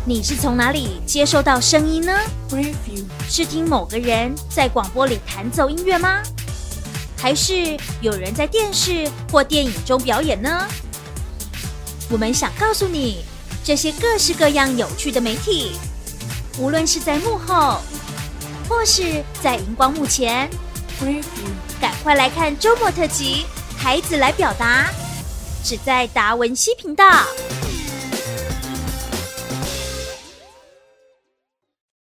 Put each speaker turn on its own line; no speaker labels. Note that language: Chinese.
你是从哪里接收到声音呢？
Preview
是听某个人在广播里弹奏音乐吗？还是有人在电视或电影中表演呢？我们想告诉你，这些各式各样有趣的媒体，无论是在幕后，或是在荧光幕前，
Preview
赶快来看周末特辑《孩子来表达》，只在达文西频道。